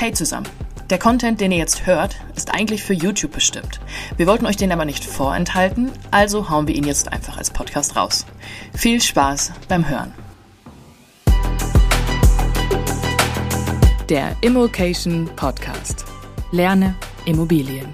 Hey zusammen! Der Content, den ihr jetzt hört, ist eigentlich für YouTube bestimmt. Wir wollten euch den aber nicht vorenthalten, also hauen wir ihn jetzt einfach als Podcast raus. Viel Spaß beim Hören! Der Immokation Podcast. Lerne Immobilien.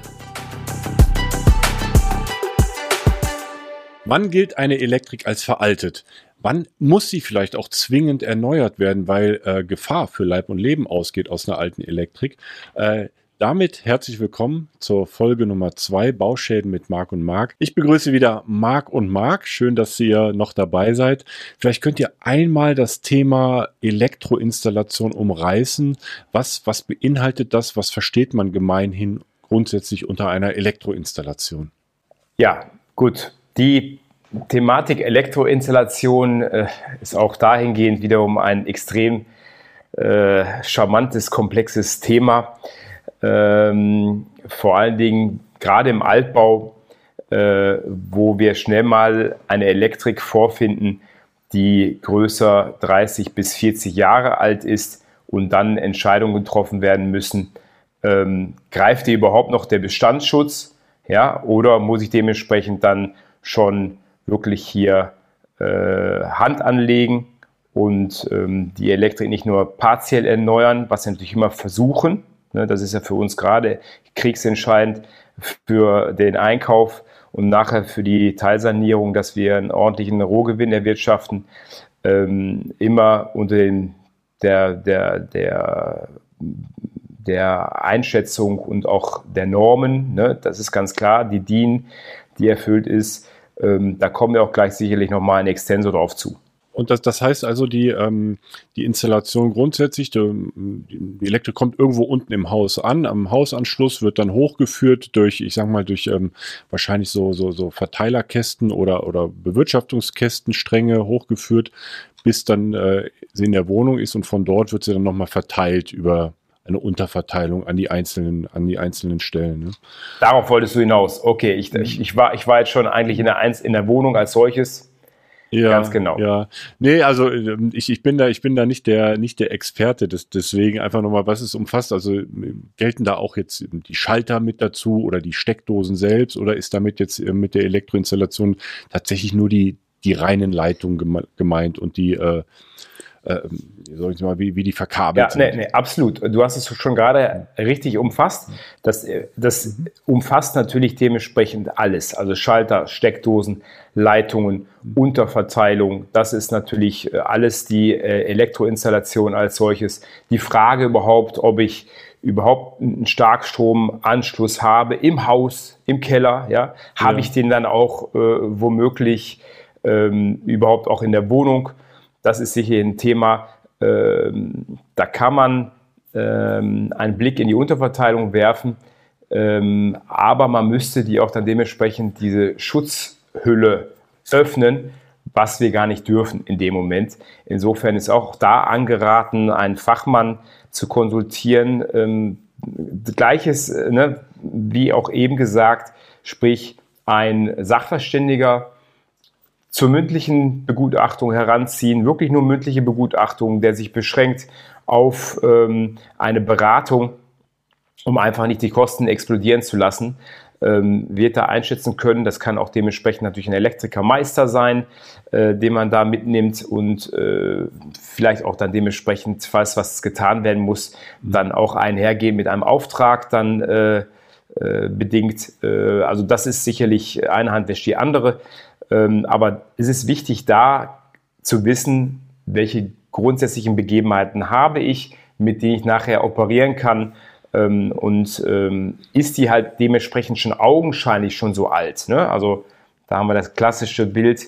Wann gilt eine Elektrik als veraltet? Wann muss sie vielleicht auch zwingend erneuert werden, weil Gefahr für Leib und Leben ausgeht aus einer alten Elektrik? Damit herzlich willkommen zur Folge Nummer 2, Bauschäden mit Marc und Marc. Ich begrüße wieder Marc und Marc. Schön, dass ihr noch dabei seid. Vielleicht könnt ihr einmal das Thema Elektroinstallation umreißen. Was beinhaltet das? Was versteht man gemeinhin grundsätzlich unter einer Elektroinstallation? Ja, gut. Die Thematik Elektroinstallation ist auch dahingehend wiederum ein extrem charmantes, komplexes Thema. Vor allen Dingen gerade im Altbau, wo wir schnell mal eine Elektrik vorfinden, die größer 30 bis 40 Jahre alt ist und dann Entscheidungen getroffen werden müssen. Greift hier überhaupt noch der Bestandsschutz? Ja, oder muss ich dementsprechend dann schon wirklich hier Hand anlegen und die Elektrik nicht nur partiell erneuern, was wir natürlich immer versuchen. Ne, das ist ja für uns gerade kriegsentscheidend für den Einkauf und nachher für die Teilsanierung, dass wir einen ordentlichen Rohgewinn erwirtschaften, immer unter der Einschätzung und auch der Normen. Ne, das ist ganz klar, die DIN, die erfüllt ist. Da kommen wir auch gleich sicherlich nochmal in Extenso drauf zu. Und das heißt also, die Installation grundsätzlich, die Elektrik kommt irgendwo unten im Haus an, am Hausanschluss wird dann hochgeführt durch, ich sag mal, durch wahrscheinlich so Verteilerkästen oder Bewirtschaftungskästenstränge hochgeführt, bis dann sie in der Wohnung ist und von dort wird sie dann nochmal verteilt über eine Unterverteilung an die einzelnen Stellen. Ne? Darauf wolltest du hinaus. Okay, ich war jetzt schon eigentlich in der Wohnung als solches. Ja, ganz genau. Ja, nee, also ich bin da nicht der Experte, deswegen einfach nochmal, was es umfasst. Also gelten da auch jetzt die Schalter mit dazu oder die Steckdosen selbst oder ist damit jetzt mit der Elektroinstallation tatsächlich nur die reinen Leitungen gemeint und die wie die verkabelt sind. Nee, absolut. Du hast es schon gerade richtig umfasst. Das umfasst natürlich dementsprechend alles. Also Schalter, Steckdosen, Leitungen, Unterverteilung. Das ist natürlich alles die Elektroinstallation als solches. Die Frage überhaupt, ob ich überhaupt einen Starkstromanschluss habe im Haus, im Keller. Ja? Habe ich den dann auch womöglich überhaupt auch in der Wohnung? Das ist sicher ein Thema, da kann man einen Blick in die Unterverteilung werfen, aber man müsste die auch dann dementsprechend diese Schutzhülle öffnen, was wir gar nicht dürfen in dem Moment. Insofern ist auch da angeraten, einen Fachmann zu konsultieren. Gleiches, wie auch eben gesagt, sprich ein Sachverständiger, zur mündlichen Begutachtung heranziehen, wirklich nur mündliche Begutachtung, der sich beschränkt auf eine Beratung, um einfach nicht die Kosten explodieren zu lassen, wird da einschätzen können. Das kann auch dementsprechend natürlich ein Elektrikermeister sein, den man da mitnimmt und vielleicht auch dann dementsprechend, falls was getan werden muss, dann auch einhergehen mit einem Auftrag dann bedingt. Also das ist sicherlich, eine Hand wäscht die andere. Aber es ist wichtig, da zu wissen, welche grundsätzlichen Begebenheiten habe ich, mit denen ich nachher operieren kann. Und ist die halt dementsprechend schon augenscheinlich schon so alt. Ne? Also da haben wir das klassische Bild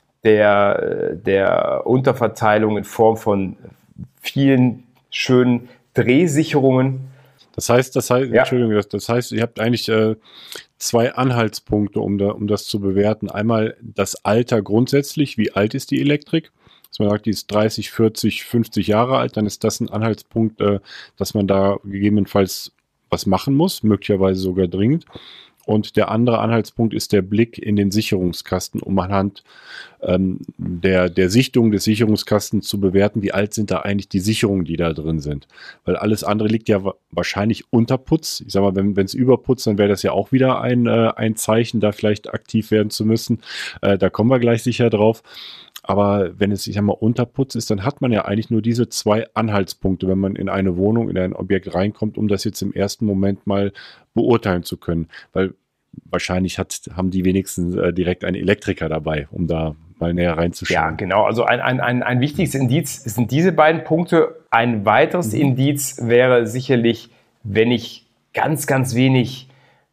der Unterverteilung in Form von vielen schönen Drehsicherungen. Das heißt, Entschuldigung, das heißt, ihr habt eigentlich zwei Anhaltspunkte, um das zu bewerten. Einmal das Alter grundsätzlich, wie alt ist die Elektrik? Dass man sagt, die ist 30, 40, 50 Jahre alt, dann ist das ein Anhaltspunkt, dass man da gegebenenfalls was machen muss, möglicherweise sogar dringend. Und der andere Anhaltspunkt ist der Blick in den Sicherungskasten, um anhand der Sichtung des Sicherungskastens zu bewerten, wie alt sind da eigentlich die Sicherungen, die da drin sind. Weil alles andere liegt ja wahrscheinlich unter Putz. Ich sag mal, wenn es überputzt, dann wäre das ja auch wieder ein Zeichen, da vielleicht aktiv werden zu müssen. Da kommen wir gleich sicher drauf. Aber wenn es, ich sag mal, Unterputz ist, dann hat man ja eigentlich nur diese 2 Anhaltspunkte, wenn man in eine Wohnung, in ein Objekt reinkommt, um das jetzt im ersten Moment mal beurteilen zu können. Weil wahrscheinlich haben die wenigsten direkt einen Elektriker dabei, um da mal näher reinzuschauen. Ja, genau. Also ein wichtiges Indiz sind diese beiden Punkte. Ein weiteres Indiz wäre sicherlich, wenn ich ganz, ganz wenig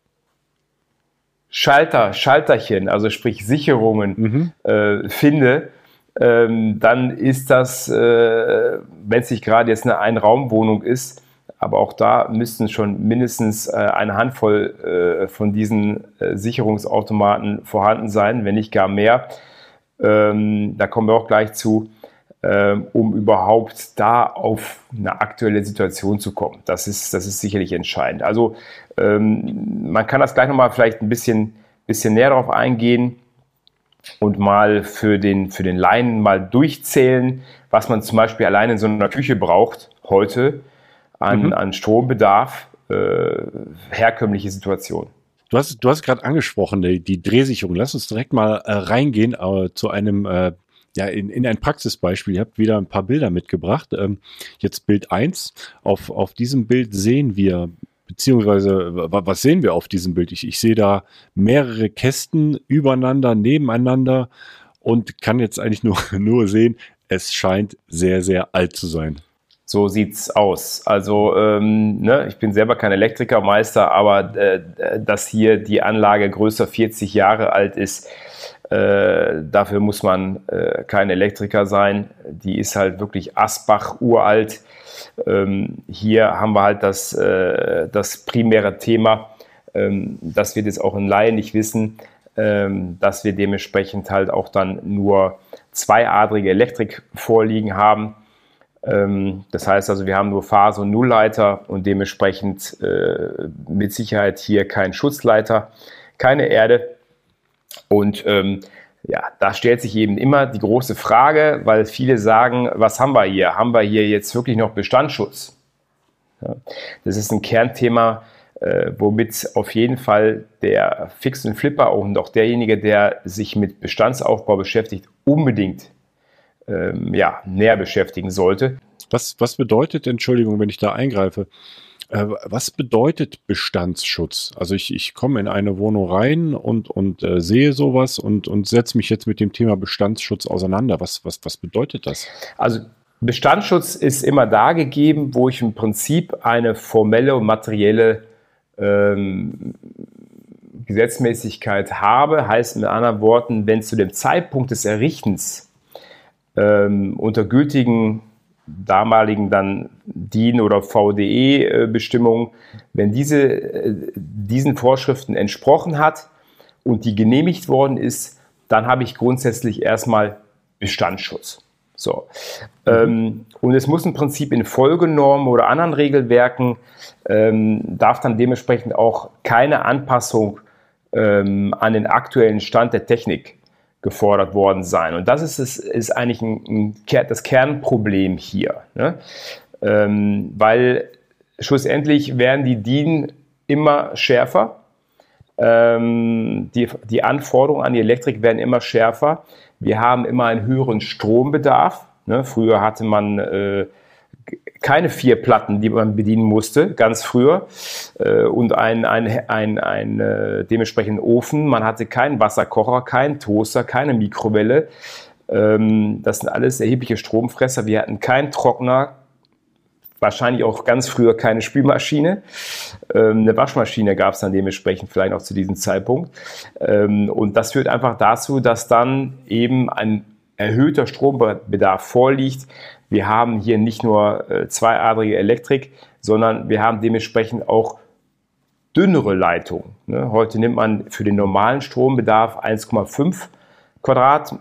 Schalterchen, also sprich Sicherungen finde, dann ist das, wenn es nicht gerade jetzt eine Einraumwohnung ist, aber auch da müssten schon mindestens eine Handvoll von diesen Sicherungsautomaten vorhanden sein, wenn nicht gar mehr. Da kommen wir auch gleich zu, um überhaupt da auf eine aktuelle Situation zu kommen. Das ist sicherlich entscheidend. Also man kann das gleich nochmal vielleicht ein bisschen näher darauf eingehen und mal für den Laien mal durchzählen, was man zum Beispiel allein in so einer Küche braucht heute an Strombedarf, herkömmliche Situation. Du hast gerade angesprochen, die Drehsicherung. Lass uns direkt mal reingehen zu einem, in ein Praxisbeispiel. Ihr habt wieder ein paar Bilder mitgebracht. Jetzt Bild 1. Auf diesem Bild sehen wir, beziehungsweise, was sehen wir auf diesem Bild? Ich sehe da mehrere Kästen übereinander, nebeneinander und kann jetzt eigentlich nur sehen, es scheint sehr, sehr alt zu sein. So sieht's aus. Also ich bin selber kein Elektrikermeister, aber dass hier die Anlage größer 40 Jahre alt ist, dafür muss man kein Elektriker sein. Die ist halt wirklich Asbach uralt. Hier haben wir halt das primäre Thema, dass wir das auch in Laien nicht wissen, dass wir dementsprechend halt auch dann nur zweiadrige Elektrik vorliegen haben. Das heißt also, wir haben nur Phase- und Nullleiter und dementsprechend mit Sicherheit hier kein Schutzleiter, keine Erde. Und da stellt sich eben immer die große Frage, weil viele sagen, was haben wir hier? Haben wir hier jetzt wirklich noch Bestandsschutz? Ja, das ist ein Kernthema, womit auf jeden Fall der Fix und Flipper und auch derjenige, der sich mit Bestandsaufbau beschäftigt, unbedingt näher beschäftigen sollte. Was bedeutet, Entschuldigung, wenn ich da eingreife, was bedeutet Bestandsschutz? Also ich komme in eine Wohnung rein und sehe sowas und setze mich jetzt mit dem Thema Bestandsschutz auseinander. Was bedeutet das? Also Bestandsschutz ist immer da gegeben, wo ich im Prinzip eine formelle und materielle Gesetzmäßigkeit habe. Heißt mit anderen Worten, wenn zu dem Zeitpunkt des Errichtens unter gültigen damaligen dann DIN- oder VDE-Bestimmungen, wenn diesen Vorschriften entsprochen hat und die genehmigt worden ist, dann habe ich grundsätzlich erstmal Bestandsschutz. So. Und es muss im Prinzip in Folgenormen oder anderen Regelwerken darf dann dementsprechend auch keine Anpassung an den aktuellen Stand der Technik gefordert worden sein. Und das ist eigentlich das Kernproblem hier. Ne? Weil schlussendlich werden die DIN immer schärfer. Die Anforderungen an die Elektrik werden immer schärfer. Wir haben immer einen höheren Strombedarf. Ne? Früher hatte man keine 4 Platten, die man bedienen musste, ganz früher, und ein dementsprechenden Ofen. Man hatte keinen Wasserkocher, keinen Toaster, keine Mikrowelle. Das sind alles erhebliche Stromfresser. Wir hatten keinen Trockner, wahrscheinlich auch ganz früher keine Spülmaschine. Eine Waschmaschine gab es dann dementsprechend vielleicht auch zu diesem Zeitpunkt. Und das führt einfach dazu, dass dann eben ein erhöhter Strombedarf vorliegt. Wir haben hier nicht nur zweiadrige Elektrik, sondern wir haben dementsprechend auch dünnere Leitungen. Ne? Heute nimmt man für den normalen Strombedarf 1,5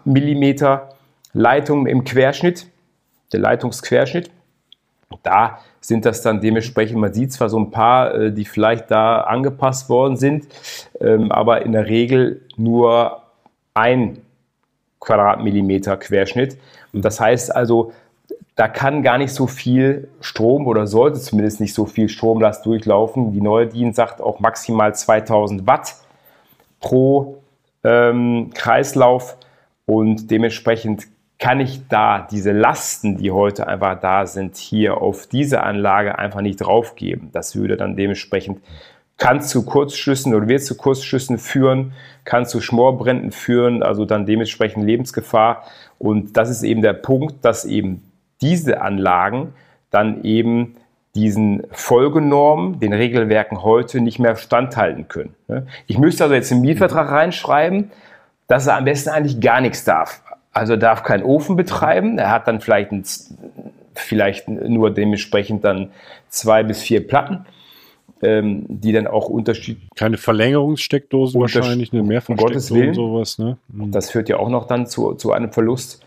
Quadratmillimeter Leitung im Querschnitt, der Leitungsquerschnitt. Da sind das dann dementsprechend, man sieht zwar so ein paar, die vielleicht da angepasst worden sind, aber in der Regel nur 1 Quadratmillimeter Querschnitt. Und das heißt also, da kann gar nicht so viel Strom oder sollte zumindest nicht so viel Stromlast durchlaufen. Die neue DIN sagt auch maximal 2000 Watt pro Kreislauf und dementsprechend kann ich da diese Lasten, die heute einfach da sind, hier auf diese Anlage einfach nicht draufgeben. Das würde dann dementsprechend, kann zu Kurzschlüssen oder wird zu Kurzschlüssen führen, kann zu Schmorbränden führen, also dann dementsprechend Lebensgefahr. Und das ist eben der Punkt, dass eben diese Anlagen dann eben diesen Folgenormen, den Regelwerken heute nicht mehr standhalten können. Ich müsste also jetzt im Mietvertrag reinschreiben, dass er am besten eigentlich gar nichts darf. Also er darf keinen Ofen betreiben, er hat dann vielleicht nur dementsprechend dann 2 bis 4 Platten, die dann auch unterschiedlich. Keine Verlängerungssteckdosen wahrscheinlich, eine Mehrfachsteckdose, sowas. Ne? Das führt ja auch noch dann zu einem Verlust.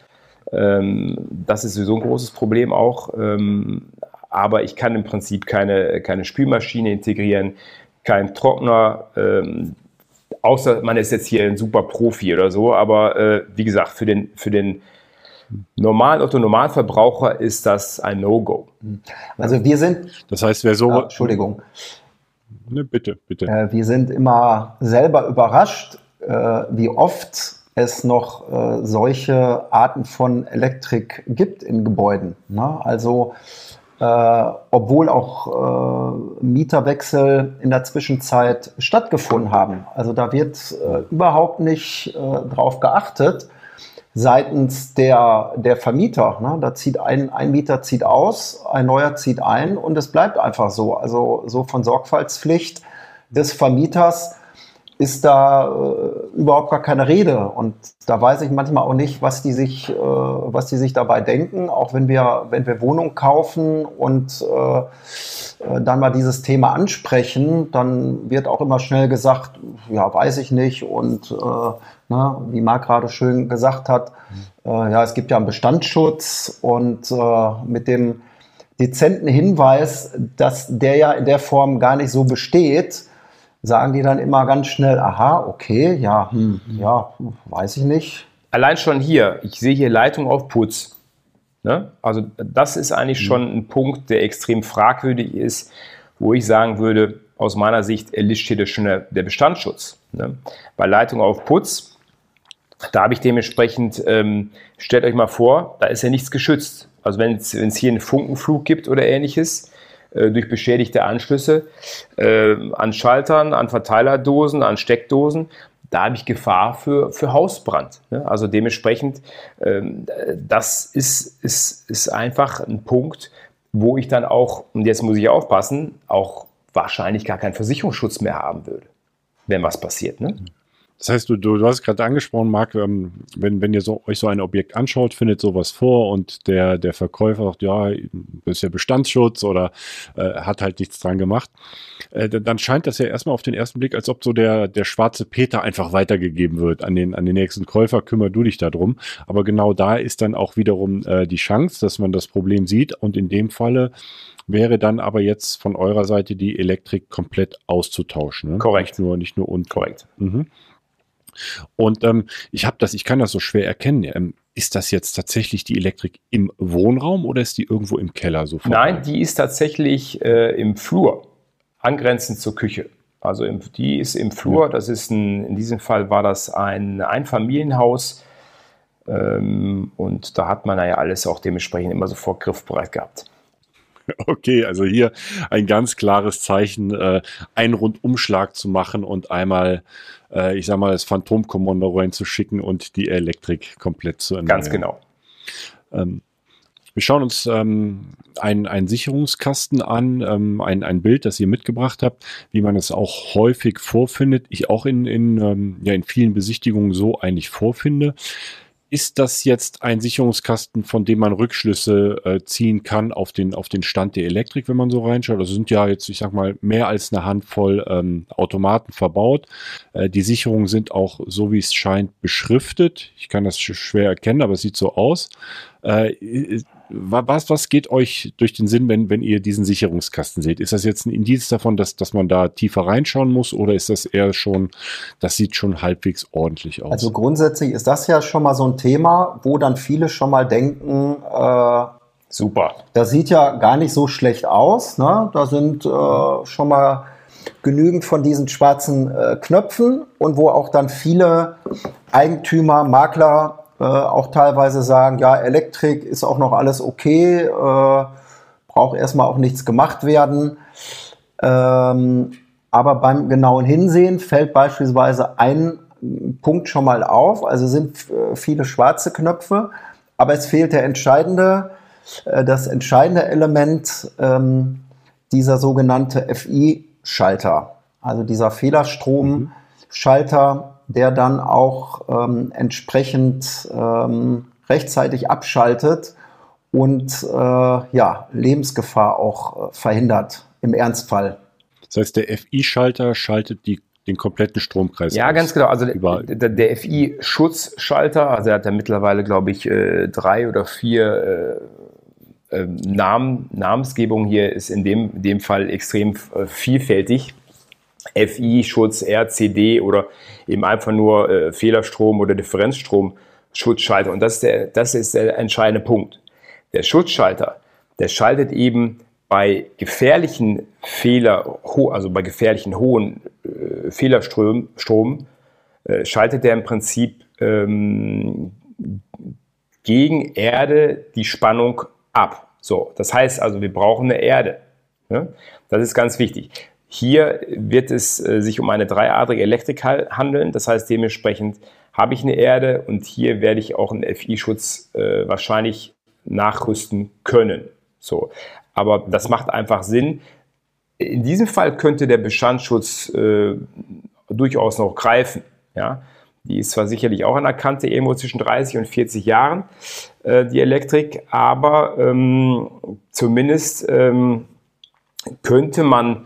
Das ist sowieso ein großes Problem auch. Aber ich kann im Prinzip keine Spülmaschine integrieren, keinen Trockner, außer man ist jetzt hier ein super Profi oder so. Aber wie gesagt, für den normalen Otto-Normalverbraucher ist das ein No-Go. Also wir sind... Das heißt, wer so... Entschuldigung. Ne, bitte. Wir sind immer selber überrascht, wie oft es noch solche Arten von Elektrik gibt in Gebäuden. Ne? Also obwohl auch Mieterwechsel in der Zwischenzeit stattgefunden haben. Also da wird überhaupt nicht drauf geachtet seitens der Vermieter. Ne? Da zieht ein Mieter zieht aus, ein neuer zieht ein und es bleibt einfach so. Also so von Sorgfaltspflicht des Vermieters ist da überhaupt gar keine Rede. Und da weiß ich manchmal auch nicht, was die sich dabei denken, auch wenn wir Wohnungen kaufen und dann mal dieses Thema ansprechen, dann wird auch immer schnell gesagt, ja, weiß ich nicht. Und wie Marc gerade schön gesagt hat, ja, es gibt ja einen Bestandsschutz und mit dem dezenten Hinweis, dass der ja in der Form gar nicht so besteht, sagen die dann immer ganz schnell, aha, okay, ja, weiß ich nicht. Allein schon hier, ich sehe hier Leitung auf Putz. Ne? Also das ist eigentlich schon ein Punkt, der extrem fragwürdig ist, wo ich sagen würde, aus meiner Sicht erlischt hier schon der Bestandsschutz. Ne? Bei Leitung auf Putz, da habe ich dementsprechend, stellt euch mal vor, da ist ja nichts geschützt. Also wenn es hier einen Funkenflug gibt oder ähnliches, durch beschädigte Anschlüsse an Schaltern, an Verteilerdosen, an Steckdosen, da habe ich Gefahr für Hausbrand. Ne? Also dementsprechend, das ist einfach ein Punkt, wo ich dann auch, und jetzt muss ich aufpassen, auch wahrscheinlich gar keinen Versicherungsschutz mehr haben würde, wenn was passiert. Ne? Das heißt, du hast gerade angesprochen, Marc, wenn ihr euch so ein Objekt anschaut, findet sowas vor und der Verkäufer sagt, ja, das ist ja Bestandsschutz oder hat halt nichts dran gemacht, dann scheint das ja erstmal auf den ersten Blick, als ob so der schwarze Peter einfach weitergegeben wird an den nächsten Käufer, kümmere du dich darum. Aber genau da ist dann auch wiederum die Chance, dass man das Problem sieht und in dem Falle wäre dann aber jetzt von eurer Seite die Elektrik komplett auszutauschen. Ne? Korrekt. Nicht nur unten. Korrekt. Mhm. Und ich kann das so schwer erkennen. Ist das jetzt tatsächlich die Elektrik im Wohnraum oder ist die irgendwo im Keller? So Nein, die ist tatsächlich im Flur, angrenzend zur Küche. Also die ist im Flur. Das ist in diesem Fall war das ein Einfamilienhaus und da hat man ja alles auch dementsprechend immer sofort griffbereit gehabt. Okay, also hier ein ganz klares Zeichen, einen Rundumschlag zu machen und einmal, ich sag mal, das Phantomkommando reinzuschicken und die Elektrik komplett zu erneuern. Ganz genau. Wir schauen uns einen Sicherungskasten an, ein Bild, das ihr mitgebracht habt, wie man es auch häufig vorfindet, ich auch in vielen Besichtigungen so eigentlich vorfinde. Ist das jetzt ein Sicherungskasten, von dem man Rückschlüsse ziehen kann auf den Stand der Elektrik, wenn man so reinschaut? Also sind ja jetzt, ich sag mal, mehr als eine Handvoll Automaten verbaut. Die Sicherungen sind auch, so wie es scheint, beschriftet. Ich kann das schwer erkennen, aber es sieht so aus. Was geht euch durch den Sinn, wenn ihr diesen Sicherungskasten seht? Ist das jetzt ein Indiz davon, dass man da tiefer reinschauen muss, oder ist das eher schon, das sieht schon halbwegs ordentlich aus? Also grundsätzlich ist das ja schon mal so ein Thema, wo dann viele schon mal denken, super. Das sieht ja gar nicht so schlecht aus, ne? Da sind schon mal genügend von diesen schwarzen Knöpfen, und wo auch dann viele Eigentümer, Makler auch teilweise sagen, ja, Elektrik ist auch noch alles okay, braucht erstmal auch nichts gemacht werden. Aber beim genauen Hinsehen fällt beispielsweise ein Punkt schon mal auf, also sind viele schwarze Knöpfe, aber es fehlt das entscheidende Element, dieser sogenannte FI-Schalter, also dieser Fehlerstromschalter, der dann auch entsprechend rechtzeitig abschaltet und Lebensgefahr auch verhindert im Ernstfall. Das heißt, der FI-Schalter schaltet den kompletten Stromkreis Ja, aus. ganz genau. Also der FI-Schutzschalter, also er hat ja mittlerweile, glaube ich, 3 oder 4 Namensgebung hier ist in dem Fall extrem vielfältig. FI-Schutz, RCD oder eben einfach nur Fehlerstrom oder Differenzstrom-Schutzschalter. Und das ist der entscheidende Punkt. Der Schutzschalter, der schaltet eben bei gefährlichen bei gefährlichen hohen Fehlerstrom, schaltet der im Prinzip gegen Erde die Spannung ab. So, das heißt also, wir brauchen eine Erde. Ja? Das ist ganz wichtig. Hier wird es sich um eine dreiadrige Elektrik handeln. Das heißt, dementsprechend habe ich eine Erde, und hier werde ich auch einen FI-Schutz wahrscheinlich nachrüsten können. So. Aber das macht einfach Sinn. In diesem Fall könnte der Bestandsschutz durchaus noch greifen. Ja? Die ist zwar sicherlich auch an der Kante, irgendwo zwischen 30 und 40 Jahren, die Elektrik, aber zumindest könnte man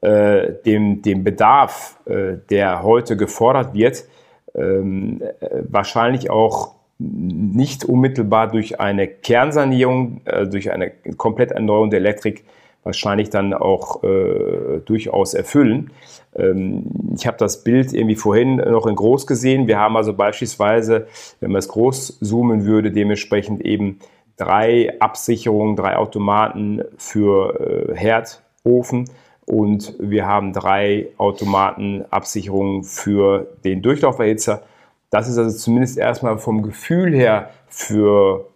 dem Bedarf, der heute gefordert wird, wahrscheinlich auch nicht unmittelbar durch eine Kernsanierung, durch eine Kompletterneuerung der Elektrik wahrscheinlich dann auch durchaus erfüllen. Ich habe das Bild irgendwie vorhin noch in groß gesehen. Wir haben also beispielsweise, wenn man es groß zoomen würde, dementsprechend eben 3 Absicherungen, 3 Automaten für Herdofen, und wir haben 3 Automatenabsicherungen für den Durchlauferhitzer. Das ist also zumindest erstmal vom Gefühl her für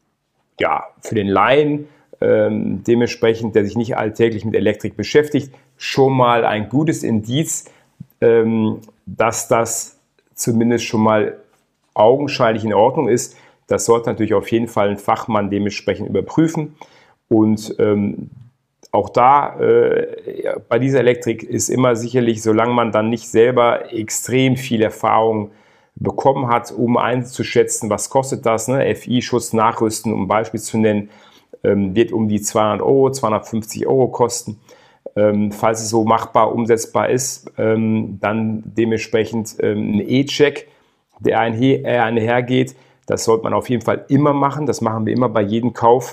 den Laien, dementsprechend, der sich nicht alltäglich mit Elektrik beschäftigt, schon mal ein gutes Indiz, dass das zumindest schon mal augenscheinlich in Ordnung ist. Das sollte natürlich auf jeden Fall ein Fachmann dementsprechend überprüfen. Und auch da, bei dieser Elektrik ist immer sicherlich, solange man dann nicht selber extrem viel Erfahrung bekommen hat, um einzuschätzen, was kostet das, ne? FI-Schutz nachrüsten, um ein Beispiel zu nennen, wird um die 200 Euro, 250 Euro kosten. Falls es so machbar, umsetzbar ist, dann dementsprechend ein E-Check, der einhergeht. Das sollte man auf jeden Fall immer machen. Das machen wir immer bei jedem Kauf.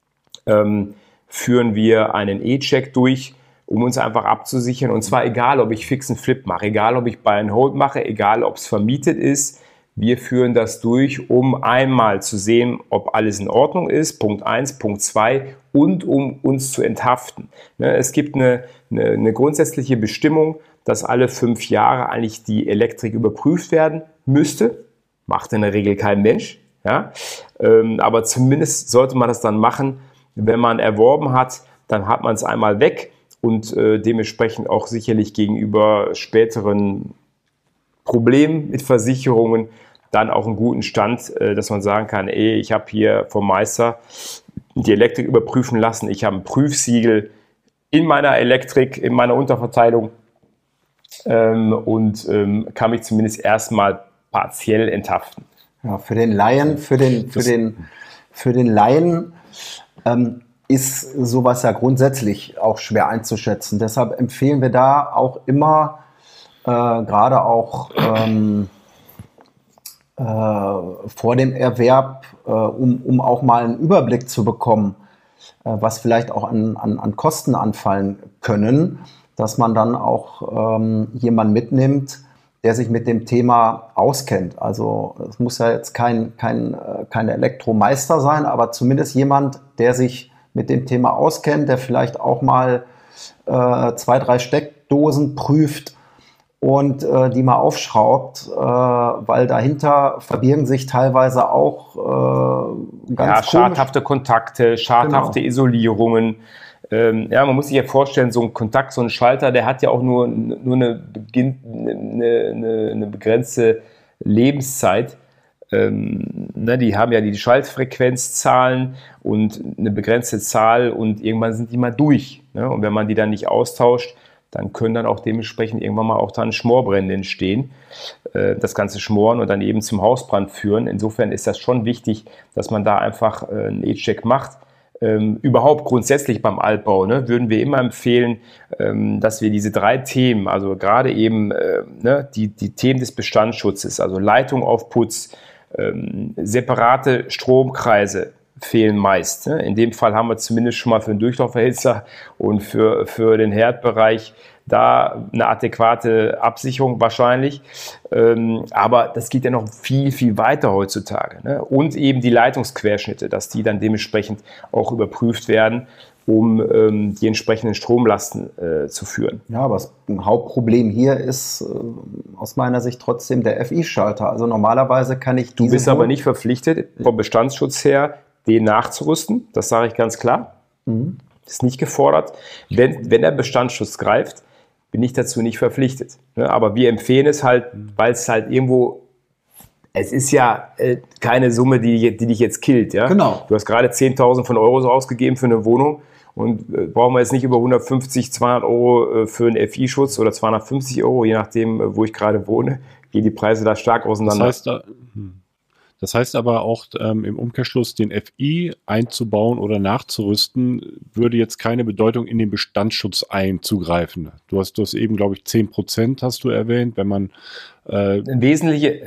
Führen wir einen E-Check durch, um uns einfach abzusichern. Und zwar egal, ob ich Fix and Flip mache, egal, ob ich Buy and Hold mache, egal, ob es vermietet ist. Wir führen das durch, um einmal zu sehen, ob alles in Ordnung ist, Punkt 1, Punkt 2, und um uns zu enthaften. Es gibt eine grundsätzliche Bestimmung, dass alle 5 Jahre eigentlich die Elektrik überprüft werden müsste. Macht in der Regel kein Mensch. Ja? Aber zumindest sollte man das dann machen, wenn man erworben hat, dann hat man es einmal weg und dementsprechend auch sicherlich gegenüber späteren Problemen mit Versicherungen dann auch einen guten Stand, dass man sagen kann, ich habe hier vom Meister die Elektrik überprüfen lassen, ich habe ein Prüfsiegel in meiner Elektrik, in meiner Unterverteilung und kann mich zumindest erstmal partiell enthaften. Ja, für den Laien, für den Laien ist sowas ja grundsätzlich auch schwer einzuschätzen. Deshalb empfehlen wir da auch immer gerade auch vor dem Erwerb, um auch mal einen Überblick zu bekommen, was vielleicht auch an Kosten anfallen können, dass man dann auch jemanden mitnimmt, der sich mit dem Thema auskennt. Also es muss ja jetzt kein Elektromeister sein, aber zumindest jemand, der sich mit dem Thema auskennt, der vielleicht auch mal 2, 3 Steckdosen prüft und die mal aufschraubt, weil dahinter verbirgen sich teilweise auch ganz schadhafte Kontakte, schadhafte Isolierungen. Man muss sich ja vorstellen, so ein Kontakt, so ein Schalter, der hat ja auch nur eine begrenzte Lebenszeit. Die haben ja die Schaltfrequenzzahlen und eine begrenzte Zahl und irgendwann sind die mal durch. Ne? Und wenn man die dann nicht austauscht, dann können dann auch dementsprechend irgendwann mal auch dann Schmorbrände entstehen, das Ganze schmoren und dann eben zum Hausbrand führen. Insofern ist das schon wichtig, dass man da einfach einen E-Check macht. Überhaupt grundsätzlich beim Altbau würden wir immer empfehlen, dass wir diese 3 Themen, also gerade eben die Themen des Bestandsschutzes, also Leitung auf Putz, separate Stromkreise fehlen meist. Ne? In dem Fall haben wir zumindest schon mal für den Durchlauferhitzer und für den Herdbereich da eine adäquate Absicherung wahrscheinlich. Aber das geht ja noch viel, viel weiter heutzutage. Ne? Und eben die Leitungsquerschnitte, dass die dann dementsprechend auch überprüft werden, um die entsprechenden Stromlasten zu führen. Ja, aber das Hauptproblem hier ist aus meiner Sicht trotzdem der FI-Schalter. Also normalerweise kann ich Du bist aber nicht verpflichtet, vom Bestandsschutz her, den nachzurüsten. Das sage ich ganz klar. Das ist nicht gefordert. Wenn der Bestandsschutz greift, bin ich dazu nicht verpflichtet. Aber wir empfehlen es halt, weil es halt irgendwo, es ist ja keine Summe, die dich jetzt killt. Ja? Genau. Du hast gerade 10.000 von Euro ausgegeben für eine Wohnung und brauchen wir jetzt nicht über 150, 200 Euro für einen FI-Schutz oder 250 Euro, je nachdem, wo ich gerade wohne, gehen die Preise da stark auseinander. Das heißt aber auch im Umkehrschluss, den FI einzubauen oder nachzurüsten, würde jetzt keine Bedeutung in den Bestandsschutz einzugreifen. Du hast eben, glaube ich, 10% hast du erwähnt, wenn man eine wesentliche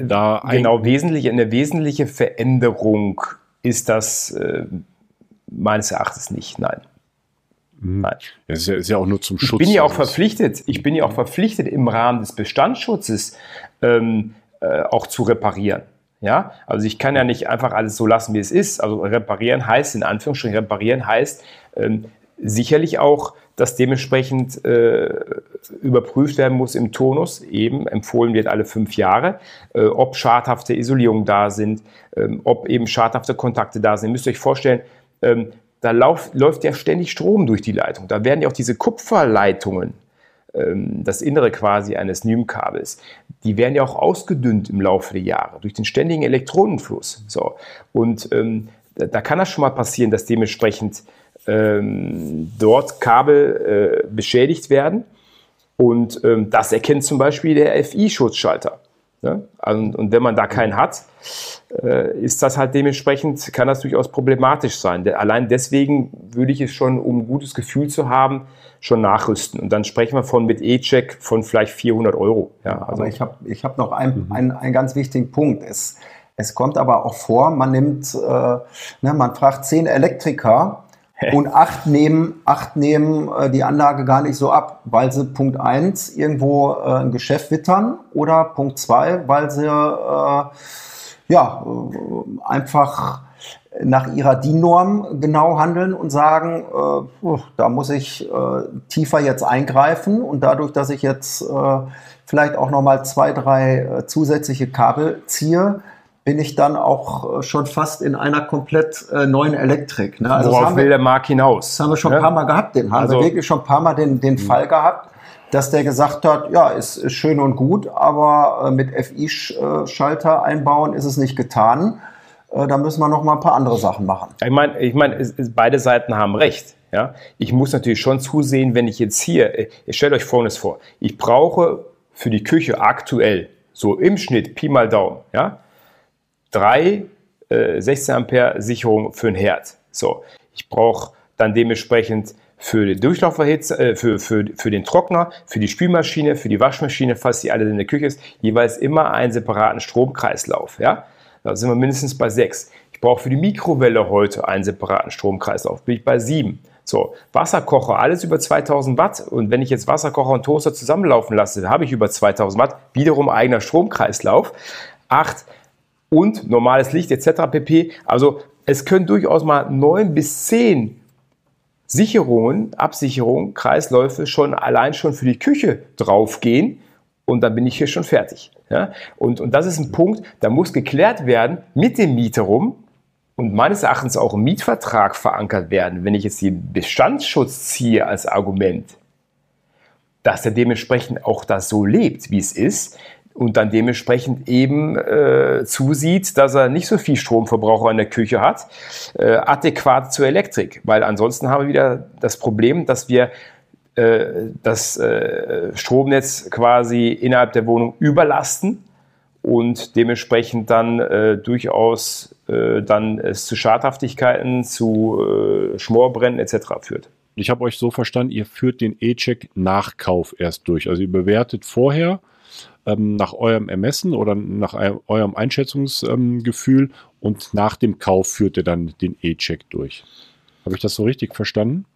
Veränderung ist das meines Erachtens nicht, nein. Nein. Das ist ja auch nur zum Schutz. Ich bin ja auch verpflichtet, im Rahmen des Bestandsschutzes auch zu reparieren. Ja, also ich kann ja nicht einfach alles so lassen, wie es ist. Also reparieren heißt, in Anführungsstrichen, sicherlich auch, dass dementsprechend überprüft werden muss im Turnus, eben empfohlen wird alle 5 Jahre, ob schadhafte Isolierungen da sind, ob eben schadhafte Kontakte da sind. Ihr müsst euch vorstellen, da läuft ja ständig Strom durch die Leitung. Da werden ja auch diese Kupferleitungen, das Innere quasi eines NIM-Kabels, die werden ja auch ausgedünnt im Laufe der Jahre durch den ständigen Elektronenfluss. So. Und da kann das schon mal passieren, dass dementsprechend dort Kabel beschädigt werden. Und das erkennt zum Beispiel der FI-Schutzschalter. Ne? Und wenn man da keinen hat, ist das halt dementsprechend, kann das durchaus problematisch sein. Allein deswegen würde ich es schon, um ein gutes Gefühl zu haben, schon nachrüsten. Und dann sprechen wir mit E-Check von vielleicht 400 Euro. Ja, also aber ich hab noch einen ganz wichtigen Punkt. Es kommt aber auch vor, man nimmt, man fragt 10 Elektriker und 8 nehmen die Anlage gar nicht so ab, weil sie Punkt 1 irgendwo ein Geschäft wittern oder Punkt 2, weil sie einfach nach ihrer DIN-Norm genau handeln und sagen, da muss ich tiefer jetzt eingreifen und dadurch, dass ich jetzt vielleicht auch nochmal 2, 3 zusätzliche Kabel ziehe, bin ich dann auch schon fast in einer komplett neuen Elektrik. Ne? Also worauf will der Markt hinaus? Das haben wir schon ein paar Mal gehabt. Wir wirklich schon ein paar Mal den Fall gehabt, dass der gesagt hat, ja, ist schön und gut, aber mit FI-Schalter einbauen ist es nicht getan. Da müssen wir noch mal ein paar andere Sachen machen. Ich meine, beide Seiten haben recht. Ja? Ich muss natürlich schon zusehen, wenn ich jetzt hier, stellt euch Folgendes vor, ich brauche für die Küche aktuell, so im Schnitt, Pi mal Daumen, 3 16 Ampere Sicherungen für den Herd. So, ich brauche dann dementsprechend für den Durchlauferhitzer, für den Trockner, für die Spülmaschine, für die Waschmaschine, falls die alle in der Küche ist, jeweils immer einen separaten Stromkreislauf. Ja? Da sind wir mindestens bei 6. Ich brauche für die Mikrowelle heute einen separaten Stromkreislauf, bin ich bei 7. So, Wasserkocher, alles über 2000 Watt. Und wenn ich jetzt Wasserkocher und Toaster zusammenlaufen lasse, habe ich über 2000 Watt, wiederum eigener Stromkreislauf. 8 und normales Licht etc. pp. Also es können durchaus mal 9 bis 10 Absicherungen, Kreisläufe allein schon für die Küche draufgehen und dann bin ich hier schon fertig. Ja? Und das ist ein Punkt, da muss geklärt werden mit dem Mieter rum und meines Erachtens auch im Mietvertrag verankert werden, wenn ich jetzt den Bestandsschutz ziehe als Argument, dass er dementsprechend auch das so lebt, wie es ist, und dann dementsprechend eben zusieht, dass er nicht so viel Stromverbrauch in der Küche hat, adäquat zur Elektrik. Weil ansonsten haben wir wieder das Problem, dass wir das Stromnetz quasi innerhalb der Wohnung überlasten und dementsprechend dann durchaus dann es zu Schadhaftigkeiten, zu Schmorbrennen etc. führt. Ich habe euch so verstanden, ihr führt den E-Check nach Kauf erst durch. Also ihr bewertet vorher nach eurem Ermessen oder nach eurem Einschätzungsgefühl und nach dem Kauf führt ihr dann den E-Check durch. Habe ich das so richtig verstanden?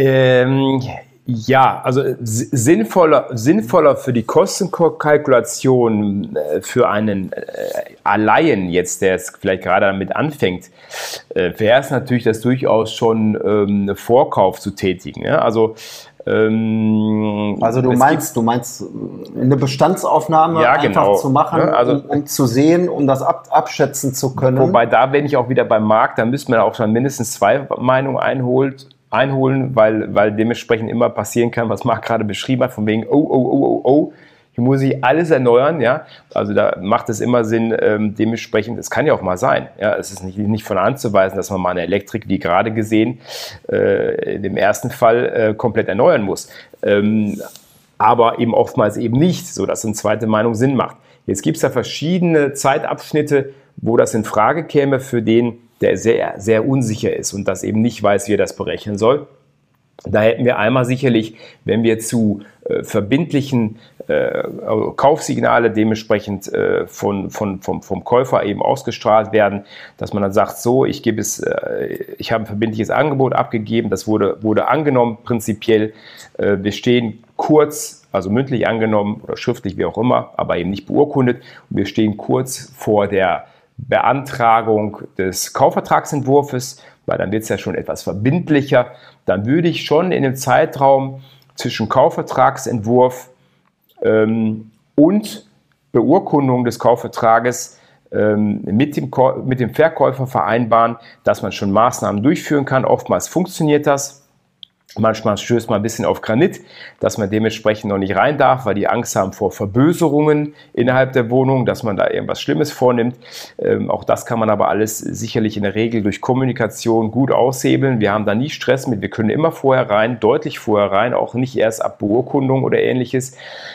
Ja, also sinnvoller für die Kostenkalkulation für einen Laien jetzt, der jetzt vielleicht gerade damit anfängt, wäre es natürlich, das durchaus schon einen Vorkauf zu tätigen. Ja? Also du meinst eine Bestandsaufnahme einfach zu machen, ja, also, um zu sehen, um das abschätzen zu können. Wobei da bin ich auch wieder beim Markt, da müssen wir auch schon mindestens 2 Meinungen einholen, weil dementsprechend immer passieren kann, was Marc gerade beschrieben hat, von wegen, hier muss ich alles erneuern, ja, also da macht es immer Sinn, dementsprechend, es kann ja auch mal sein, ja, es ist nicht von anzuweisen, dass man mal eine Elektrik, wie gerade gesehen, in dem ersten Fall komplett erneuern muss, aber eben oftmals eben nicht, sodass eine zweite Meinung Sinn macht. Jetzt gibt es da verschiedene Zeitabschnitte, wo das in Frage käme für den, der sehr, sehr unsicher ist und das eben nicht weiß, wie er das berechnen soll. Da hätten wir einmal sicherlich, wenn wir zu verbindlichen Kaufsignale dementsprechend vom Käufer eben ausgestrahlt werden, dass man dann sagt, so, ich habe ein verbindliches Angebot abgegeben, das wurde angenommen prinzipiell, wir stehen kurz, also mündlich angenommen oder schriftlich, wie auch immer, aber eben nicht beurkundet, und wir stehen kurz vor der Beantragung des Kaufvertragsentwurfs, weil dann wird es ja schon etwas verbindlicher, dann würde ich schon in dem Zeitraum zwischen Kaufvertragsentwurf und Beurkundung des Kaufvertrages mit dem Verkäufer vereinbaren, dass man schon Maßnahmen durchführen kann. Oftmals funktioniert das. Manchmal stößt man ein bisschen auf Granit, dass man dementsprechend noch nicht rein darf, weil die Angst haben vor Verböserungen innerhalb der Wohnung, dass man da irgendwas Schlimmes vornimmt. Auch das kann man aber alles sicherlich in der Regel durch Kommunikation gut aushebeln. Wir haben da nie Stress mit, wir können immer vorher rein, deutlich vorher rein, auch nicht erst ab Beurkundung oder ähnliches.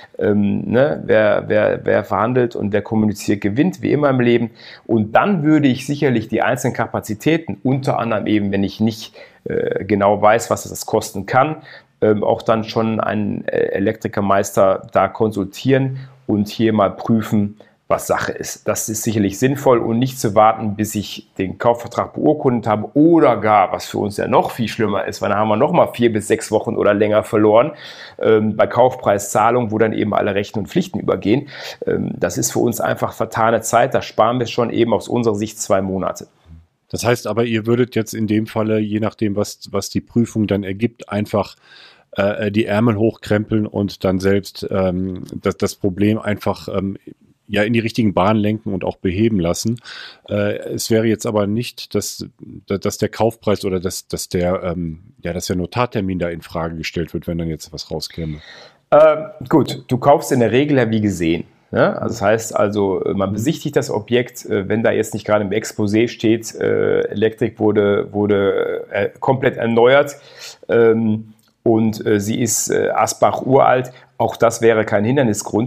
Wer verhandelt und wer kommuniziert, gewinnt, wie immer im Leben. Und dann würde ich sicherlich die einzelnen Kapazitäten, unter anderem eben, wenn ich nicht genau weiß, was das kosten kann, auch dann schon einen Elektrikermeister da konsultieren und hier mal prüfen, was Sache ist. Das ist sicherlich sinnvoll und nicht zu warten, bis ich den Kaufvertrag beurkundet habe oder gar, was für uns ja noch viel schlimmer ist, weil dann haben wir noch mal 4 bis 6 Wochen oder länger verloren bei Kaufpreiszahlung, wo dann eben alle Rechte und Pflichten übergehen. Das ist für uns einfach vertane Zeit, da sparen wir schon eben aus unserer Sicht 2 Monate. Das heißt aber, ihr würdet jetzt in dem Falle, je nachdem, was die Prüfung dann ergibt, einfach die Ärmel hochkrempeln und dann selbst das Problem einfach in die richtigen Bahnen lenken und auch beheben lassen. Es wäre jetzt aber nicht, dass der Kaufpreis oder dass der Notartermin da in Frage gestellt wird, wenn dann jetzt was rauskäme. Gut, du kaufst in der Regel ja wie gesehen. Ja? Also das heißt also, man besichtigt das Objekt, wenn da jetzt nicht gerade im Exposé steht, Elektrik wurde komplett erneuert und sie ist Asbach uralt, auch das wäre kein Hindernisgrund.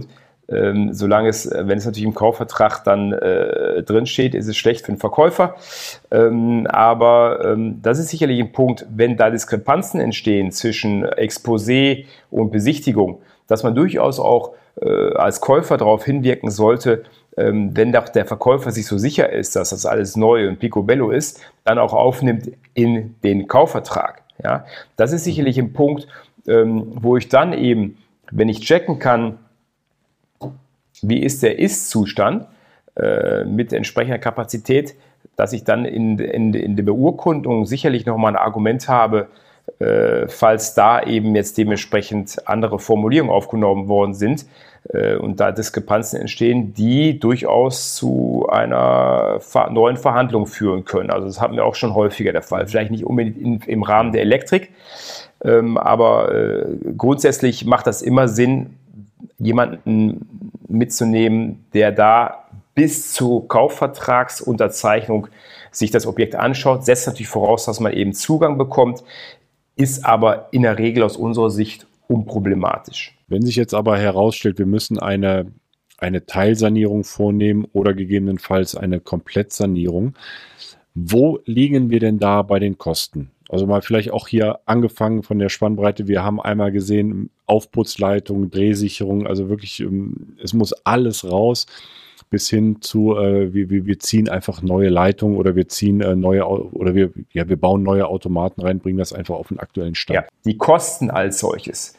Solange wenn es natürlich im Kaufvertrag dann drin steht, ist es schlecht für den Verkäufer. Aber das ist sicherlich ein Punkt, wenn da Diskrepanzen entstehen zwischen Exposé und Besichtigung, dass man durchaus auch als Käufer darauf hinwirken sollte, wenn doch der Verkäufer sich so sicher ist, dass das alles neu und picobello ist, dann auch aufnimmt in den Kaufvertrag. Ja? Das ist sicherlich ein Punkt, wo ich dann eben, wenn ich checken kann, wie ist der Ist-Zustand mit entsprechender Kapazität, dass ich dann in der Beurkundung sicherlich nochmal ein Argument habe, falls da eben jetzt dementsprechend andere Formulierungen aufgenommen worden sind und da Diskrepanzen entstehen, die durchaus zu einer neuen Verhandlung führen können. Also das hatten wir auch schon häufiger der Fall. Vielleicht nicht unbedingt im Rahmen der Elektrik, aber grundsätzlich macht das immer Sinn, jemanden mitzunehmen, der da bis zur Kaufvertragsunterzeichnung sich das Objekt anschaut, setzt natürlich voraus, dass man eben Zugang bekommt, ist aber in der Regel aus unserer Sicht unproblematisch. Wenn sich jetzt aber herausstellt, wir müssen eine Teilsanierung vornehmen oder gegebenenfalls eine Komplettsanierung, wo liegen wir denn da bei den Kosten? Also mal vielleicht auch hier angefangen von der Spannbreite. Wir haben einmal gesehen, Aufputzleitung, Drehsicherung, also wirklich, es muss alles raus, bis hin zu, wir ziehen einfach neue Leitungen oder wir ziehen wir bauen neue Automaten rein, bringen das einfach auf den aktuellen Stand. Ja, die Kosten als solches.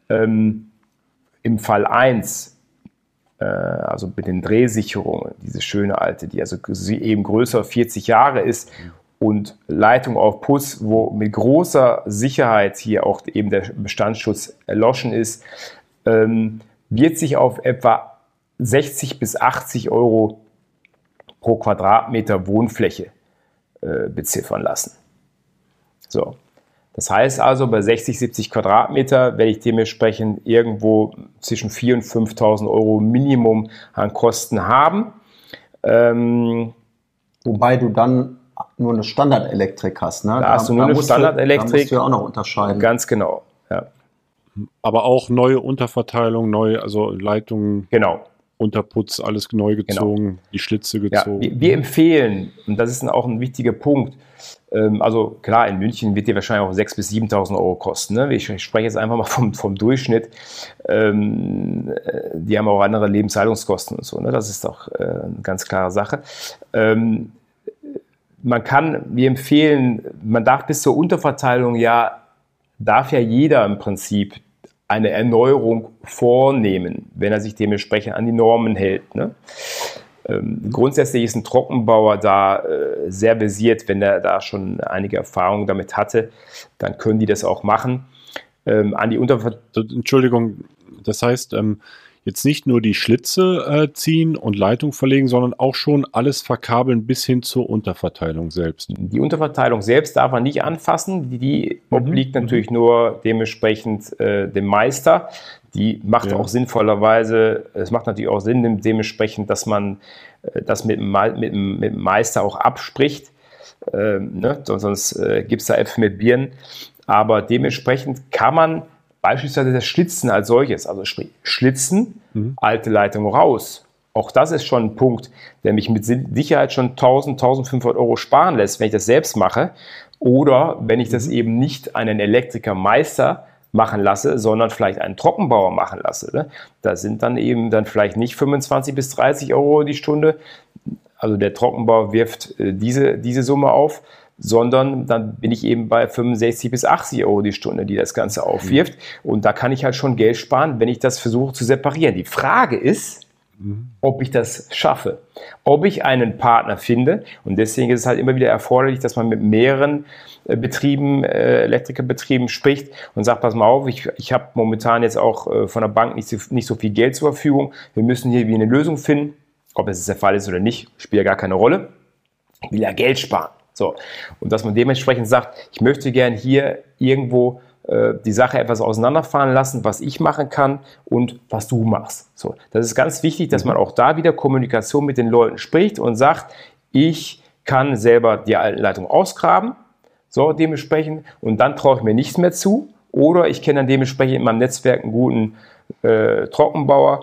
Im Fall 1, also mit den Drehsicherungen, diese schöne alte, die also eben größer 40 Jahre ist, und Leitung auf Putz, wo mit großer Sicherheit hier auch eben der Bestandsschutz erloschen ist, wird sich auf etwa 60 bis 80 Euro pro Quadratmeter Wohnfläche beziffern lassen. So. Das heißt also, bei 60, 70 Quadratmeter werde ich dementsprechend irgendwo zwischen 4.000 und 5.000 Euro Minimum an Kosten haben. Wobei du dann nur eine Standardelektrik hast. Ne? Da hast du nur eine Standardelektrik. Da musst du ja auch noch unterscheiden. Ganz genau, ja. Aber auch neue Unterverteilung, also Leitungen, genau. Unterputz, alles neu gezogen, die Schlitze gezogen. Ja, wir empfehlen, und das ist auch ein wichtiger Punkt, also klar, in München wird dir wahrscheinlich auch 6.000 bis 7.000 Euro kosten. Ne? Ich spreche jetzt einfach mal vom Durchschnitt. Die haben auch andere Lebenshaltungskosten und so. Ne? Das ist doch eine ganz klare Sache. Wir empfehlen, man darf bis zur Unterverteilung darf ja jeder im Prinzip eine Erneuerung vornehmen, wenn er sich dementsprechend an die Normen hält. Ne? Grundsätzlich ist ein Trockenbauer da sehr versiert, wenn er da schon einige Erfahrungen damit hatte, dann können die das auch machen. Entschuldigung, das heißt, jetzt nicht nur die Schlitze ziehen und Leitung verlegen, sondern auch schon alles verkabeln bis hin zur Unterverteilung selbst. Die Unterverteilung selbst darf man nicht anfassen. Die obliegt natürlich nur dementsprechend dem Meister. Die macht auch sinnvollerweise, es macht natürlich auch Sinn dementsprechend, dass man das mit dem Meister auch abspricht. Ne? Sonst gibt es da Äpfel mit Birnen. Aber dementsprechend kann man beispielsweise das Schlitzen als solches, also sprich Schlitzen, alte Leitung raus. Auch das ist schon ein Punkt, der mich mit Sicherheit schon 1.000, 1.500 Euro sparen lässt, wenn ich das selbst mache. Oder wenn ich das eben nicht einen Elektrikermeister machen lasse, sondern vielleicht einen Trockenbauer machen lasse. Ne? Da sind dann eben vielleicht nicht 25 bis 30 Euro die Stunde. Also der Trockenbauer wirft diese Summe auf, sondern dann bin ich eben bei 65 bis 80 Euro die Stunde, die das Ganze aufwirft. Und da kann ich halt schon Geld sparen, wenn ich das versuche zu separieren. Die Frage ist, ob ich das schaffe, ob ich einen Partner finde. Und deswegen ist es halt immer wieder erforderlich, dass man mit mehreren Elektrikerbetrieben spricht und sagt, pass mal auf, ich habe momentan jetzt auch von der Bank nicht so viel Geld zur Verfügung. Wir müssen hier wie eine Lösung finden. Ob es der Fall ist oder nicht, spielt ja gar keine Rolle. Ich will ja Geld sparen. So. Und dass man dementsprechend sagt, ich möchte gern hier irgendwo die Sache etwas auseinanderfahren lassen, was ich machen kann und was du machst. So. Das ist ganz wichtig, dass man auch da wieder Kommunikation mit den Leuten spricht und sagt, ich kann selber die Leitung ausgraben, so dementsprechend, und dann traue ich mir nichts mehr zu, oder ich kenne dann dementsprechend in meinem Netzwerk einen guten Trockenbauer,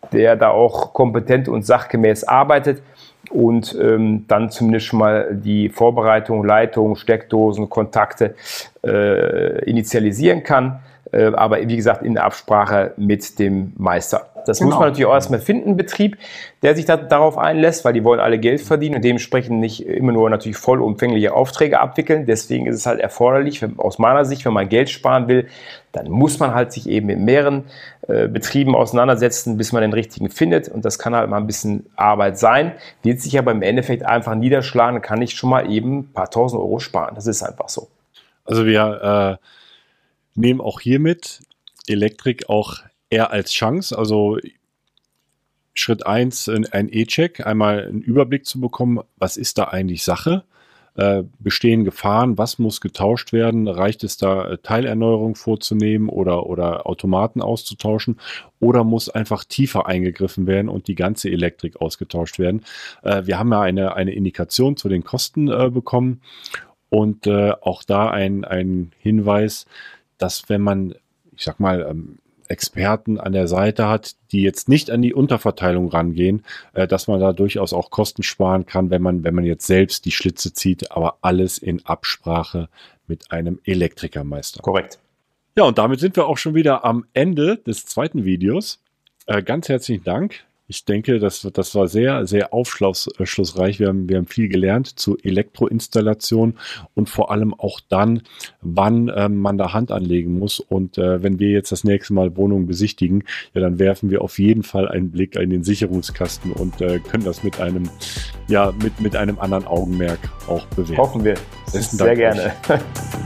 der da auch kompetent und sachgemäß arbeitet und dann zumindest schon mal die Vorbereitung, Leitung, Steckdosen, Kontakte initialisieren kann. Aber wie gesagt, in Absprache mit dem Meister. Das muss man natürlich auch erstmal finden, Betrieb, der sich darauf einlässt, weil die wollen alle Geld verdienen und dementsprechend nicht immer nur natürlich vollumfängliche Aufträge abwickeln. Deswegen ist es halt erforderlich, aus meiner Sicht, wenn man Geld sparen will, dann muss man halt sich eben mit mehreren Betrieben auseinandersetzen, bis man den richtigen findet. Und das kann halt mal ein bisschen Arbeit sein, wird sich aber im Endeffekt einfach niederschlagen, kann ich schon mal eben ein paar tausend Euro sparen. Das ist einfach so. Also wir nehmen auch hiermit Elektrik auch eher als Chance. Also Schritt 1, ein E-Check, einmal einen Überblick zu bekommen, was ist da eigentlich Sache? Bestehen Gefahren, was muss getauscht werden? Reicht es da, Teilerneuerung vorzunehmen oder Automaten auszutauschen? Oder muss einfach tiefer eingegriffen werden und die ganze Elektrik ausgetauscht werden? Wir haben ja eine Indikation zu den Kosten bekommen und auch da ein Hinweis, dass wenn man, ich sag mal, Experten an der Seite hat, die jetzt nicht an die Unterverteilung rangehen, dass man da durchaus auch Kosten sparen kann, wenn man jetzt selbst die Schlitze zieht, aber alles in Absprache mit einem Elektrikermeister. Korrekt. Ja, und damit sind wir auch schon wieder am Ende des zweiten Videos. Ganz herzlichen Dank. Ich denke, das war sehr, sehr aufschlussreich. Wir haben viel gelernt zu Elektroinstallation und vor allem auch dann, wann man da Hand anlegen muss. Und wenn wir jetzt das nächste Mal Wohnungen besichtigen, ja, dann werfen wir auf jeden Fall einen Blick in den Sicherungskasten und können das mit einem anderen Augenmerk auch bewerten. Hoffen wir. Besten Sehr Dank gerne. euch.